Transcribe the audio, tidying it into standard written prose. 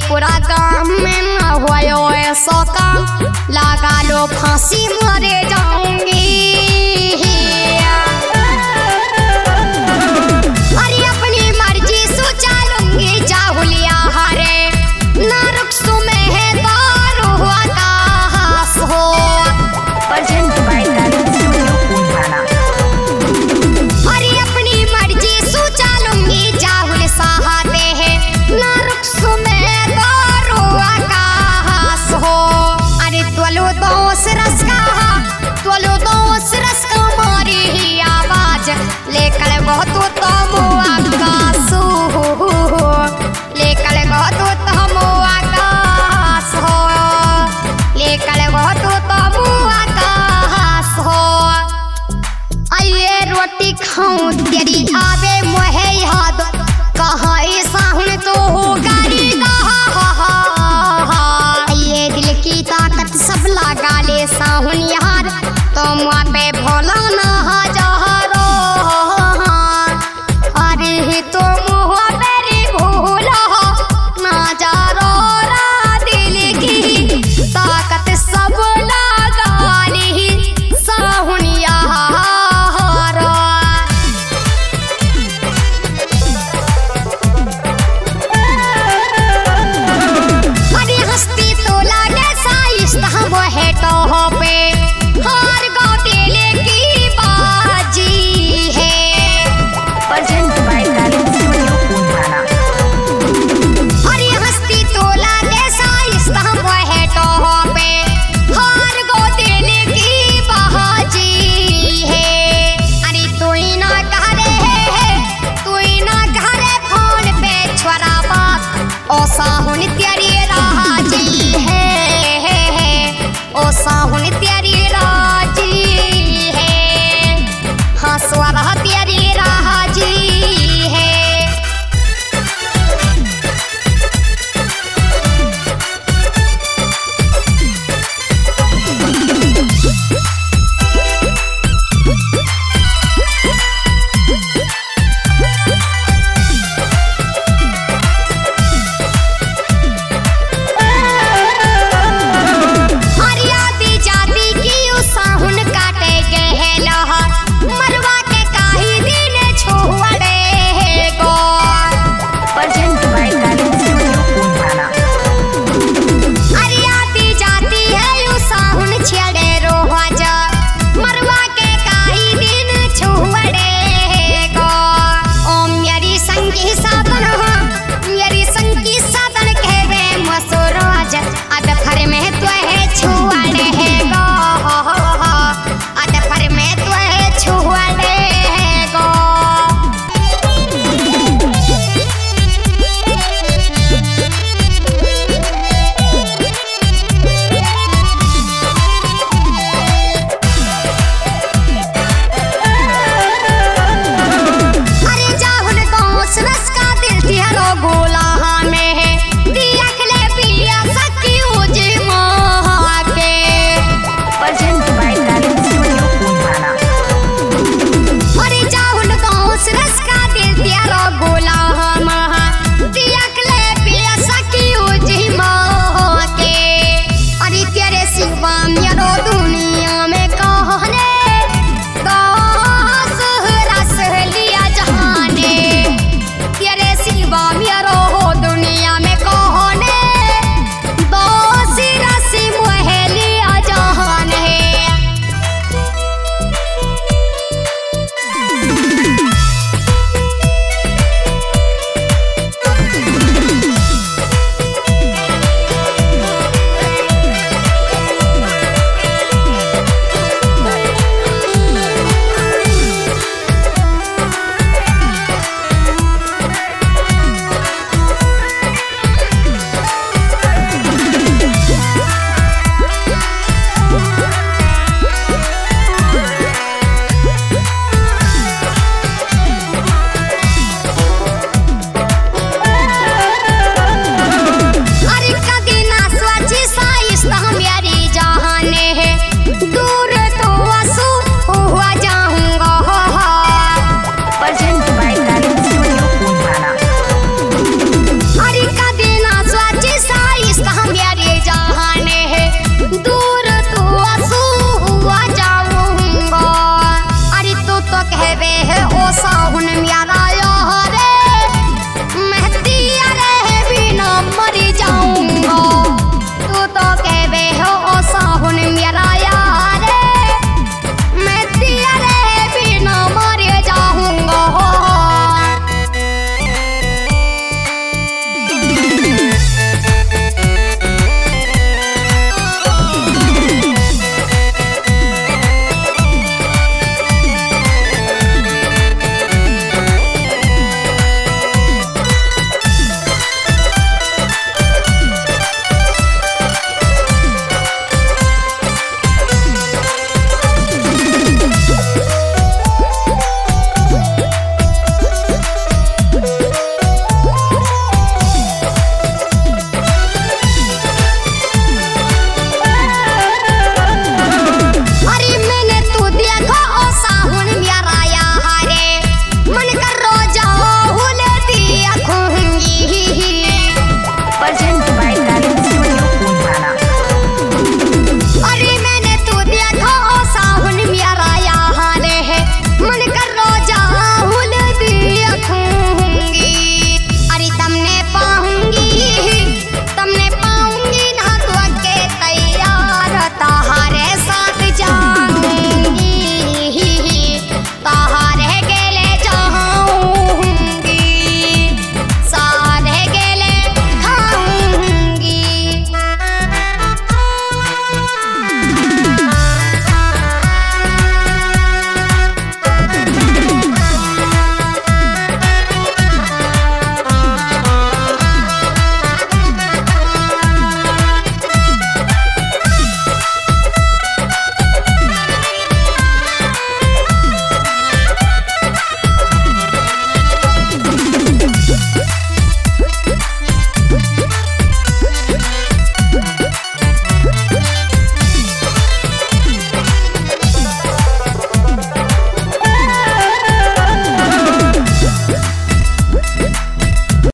पूरा गांव में न हुआ ऐसा काम, लगा लो फांसी मरे जाऊंगी। अरे अपनी मर्जी से चलूंगी जाहुलिया हरे, ना रुखसू में है दारू हुआ कास हो। Present by Talent Studio Punjana। अरे अपनी मर्जी से चलूंगी जाहुल सहाते हैं, ना रुखसू में दारू हुआ कास हो। अरे त्वलो दोस रस का, त्वलो दोस रस का मारी ही आवाज, लेकर बहुत तम आकाश हो, लेकर बहुत तम आकाश हो, लेकर बहुत तम आकाश हो। आइए रोटी खाऊं तेरी आवे मोहे याद, कहाँ साहुन तो हो गाड़ी ये दिल की ताकत सब लगा ले साहुन यार, तो मुआ पे भोला ना हजारो। अरे तो मुआ पे रे भोला ना जारो रा, दिल की ताकत सब लगा ले साहुन यार। अरे हस्ती तो लागे साइस्ता हम है तो हो पे, हर गाँव तेले की बाजी है। Present by Talent Studio Punjana। अरे हस्ती तो लागे साइस्ता हम है तो हो पे, हर गाँव तेले की बाजी है। अरे तू ही ना करे है, तू ही ना करे फोन पे छोरा बात, ओ साहुन तेरी